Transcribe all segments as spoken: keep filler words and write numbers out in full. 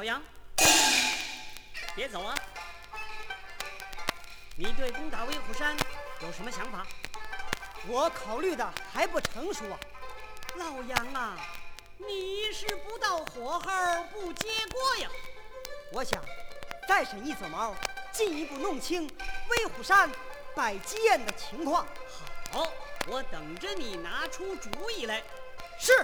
老杨，别走啊！你对攻打威虎山有什么想法？ 我考虑的还不成熟啊。 老杨啊，你是不到火候不结果呀！ 我想再审一撮毛，进一步弄清威虎山百鸡宴的情况。 好，我等着你拿出主意来。 是。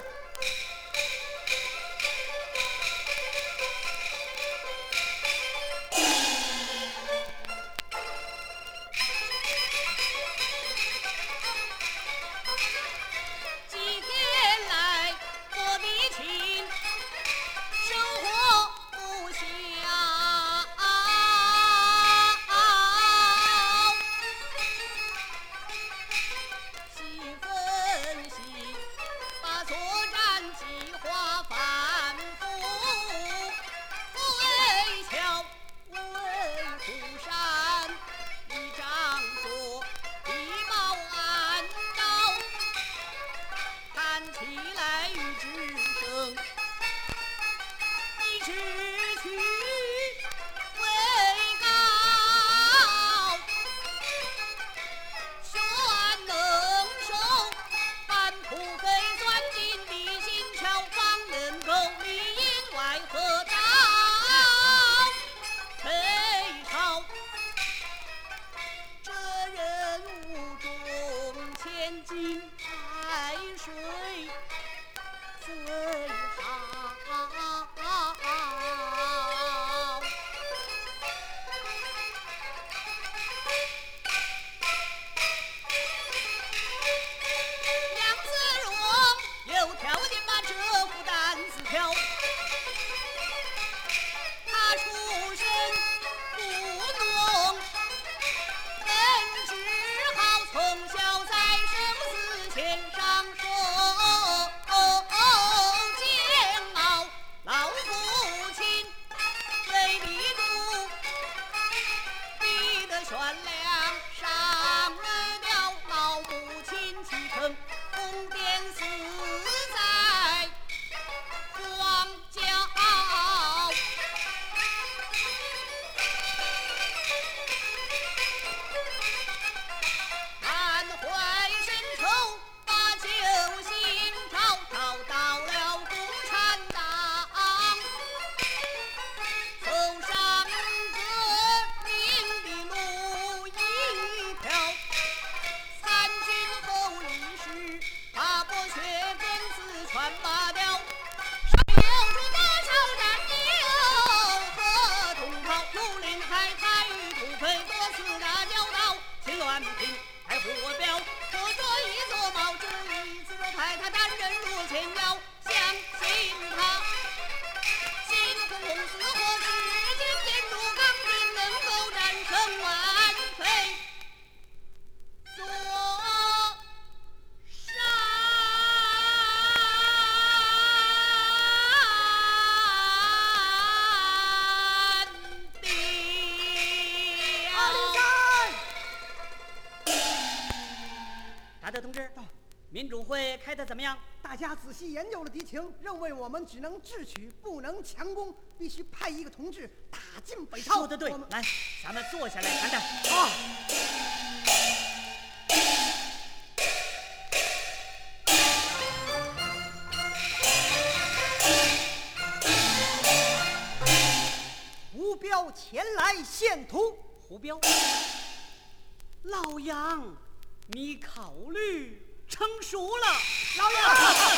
民主会开得怎么样？ 大家仔细研究了敌情，认为我们只能智取，不能强攻，必须派一个同志打进北朝。 说得对，来，咱们坐下来谈谈。 啊！胡彪前来献图。 胡彪，老杨，你考虑成熟了。 老杨，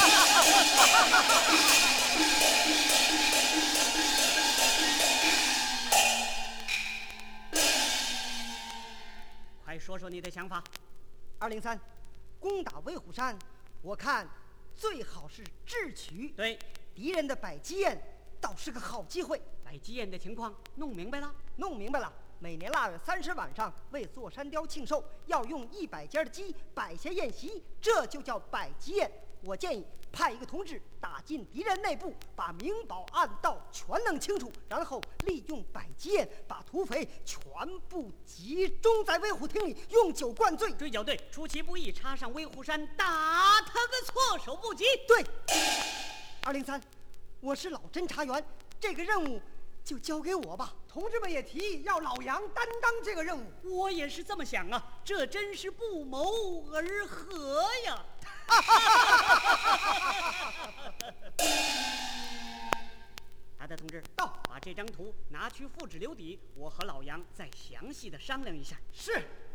快说说你的想法。 二零三，攻打威虎山，我看最好是智取。 对， 敌人的百鸡宴倒是个好机会。 百鸡宴的情况弄明白了？ 弄明白了。每年腊月三十晚上为座山雕庆寿，要用一百家的鸡摆下宴席，这就叫百鸡宴。我建议派一个同志打进敌人内部，把明宝暗道全弄清楚，然后利用百鸡宴把土匪全部集中在威虎厅里，用酒灌醉。 追剿队出其不意插上威虎山，打他个措手不及。 对，二零三，我是老侦查员， 这个任务就交给我吧。 同志们也提议要老杨担当这个任务。 我也是这么想啊，这真是不谋而合呀！达德同志， 到， 把这张图拿去复制留底，我和老杨再详细的商量一下。 是。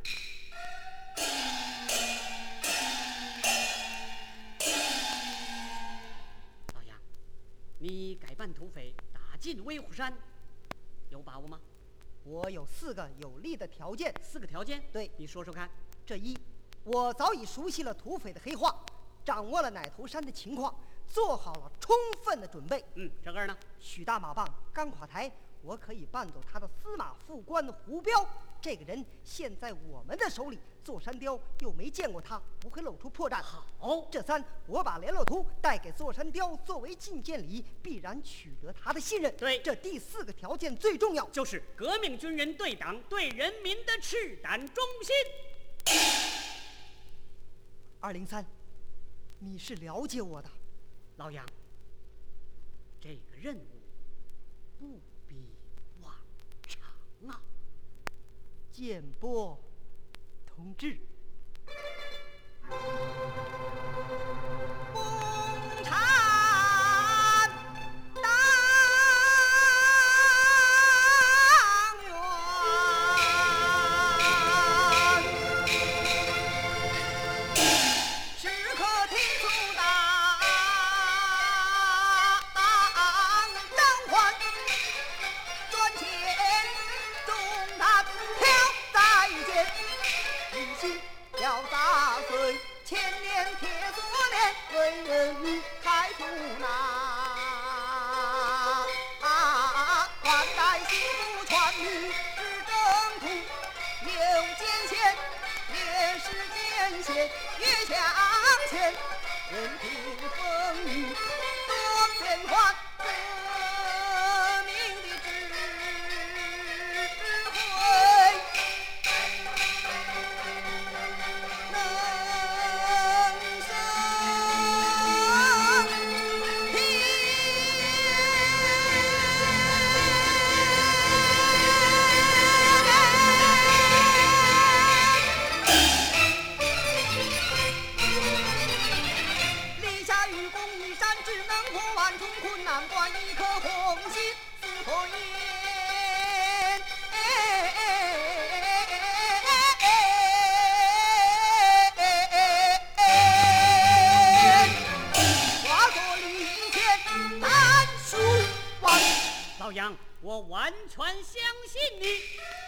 老杨，你改扮土匪打进威虎山，有把握吗？ 我有四个有利的条件。 四个条件？ 对， 你说说看。 这一，我早已熟悉了土匪的黑话，掌握了奶头山的情况，做好了充分的准备。 嗯，这二呢？ 许大马棒刚垮台，我可以扮作他的司马副官胡彪。这个人现在我们的手里，座山雕又没见过他，不会露出破绽。 好， 这三，我把联络图带给座山雕作为觐见礼，必然取得他的信任。 对， 这第四个条件最重要， 就是革命军人对党对人民的赤胆忠心。 二零三，你是了解我的， 老杨。这个任务不比往常啊。 见拨，同志。 共产党员，时刻听出党召唤，专前中弹挑再见，一心要砸碎千年铁锁链，为人民开出那换代幸福传女是征途，有艰险也是艰险，越向前任凭风雨多变幻，革命的智慧能生立下愚公移山，只能破万重困难关，一颗红心似火焰。化作利剑难数完。 老杨，我完全相信你。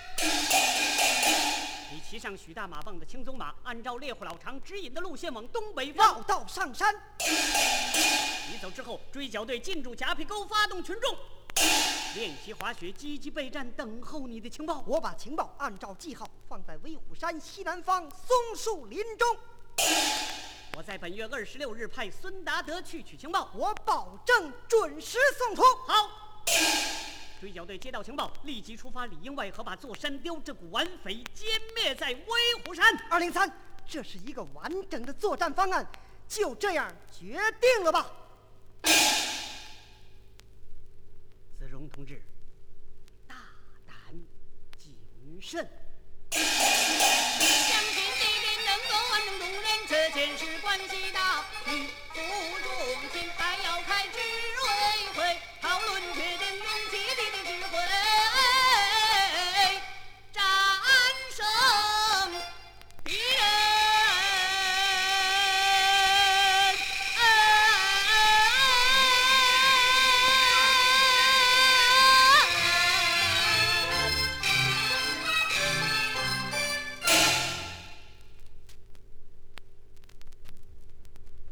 你骑上许大马棒的青鬃马，按照猎户老长指引的路线往东北绕方。 道上山， 你走之后，追剿队进驻夹皮沟，发动群众练习滑雪，积极备战，等候你的情报。 我把情报按照记号放在威虎山西南方松树林中。 我在本月二十六日派孙达德去取情报， 我保证准时送出。 好。追剿队接到情报，立即出发里应外合，把座山雕这股顽匪歼灭在威虎山。 二零三，这是一个完整的作战方案，就这样决定了吧？ 子荣同志，大胆谨慎。